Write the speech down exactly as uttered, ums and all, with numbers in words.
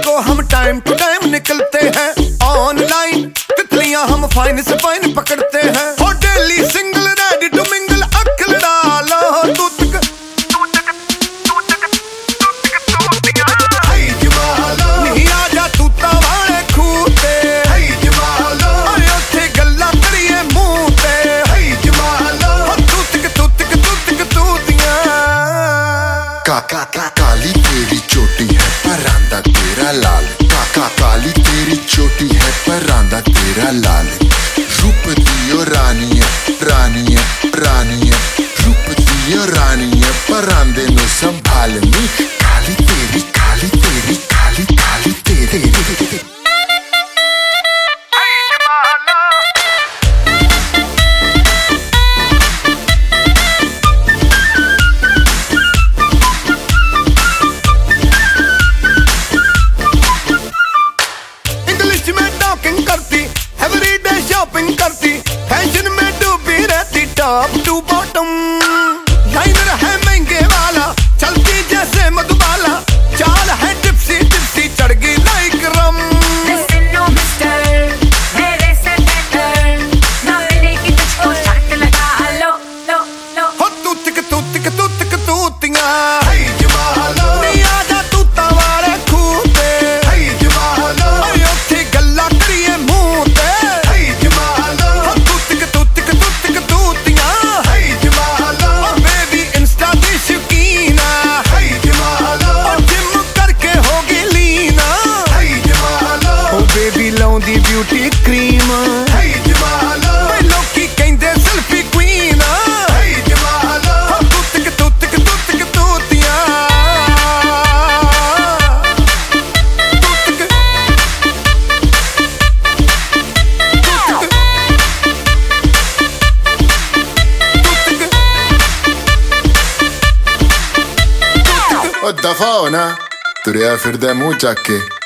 को हम time to time निकलते हैं ऑनलाइन, तितलियां हम फाइन से फाइन पकड़ते हैं। हो daily single ready to mingle, अक्ल डालो तू तक नहीं आजा तू तावाले खूते अरे उथे गल्ला करिए मुंह ते तू तक तू तक तू तक तूतियां। काका का काली तेरी चोटी है परांदा तेरा लाल, काका काली तेरी चोटी है परांदा तेरा लाल। रूप दियो रानी है रानी है रानी है, रूप दियो रानी है परांदे नु संभाल नी। काली तेरी काली तेरी काली काली तेरी करती एवरीडे शॉपिंग करती, फैशन में डूबी रहती टॉप टू बॉटम। लाइनर है महंगे वाला, चलती जैसे मधुबाला, चाल है टिप्सी टिप्सी चढ़ गई लाइक रम। हो तू तिक तू तिक तू तिक तूतियां नहीं आजा तू तावाले खूते दी ब्यूटी क्रीम लोकी कहंदे सेल्फी क्वीन तू तिक तू तिक तू तिक तूतियां तू तिक ओ दफा हो ना, तुरिया फिरदा मुंह चक के।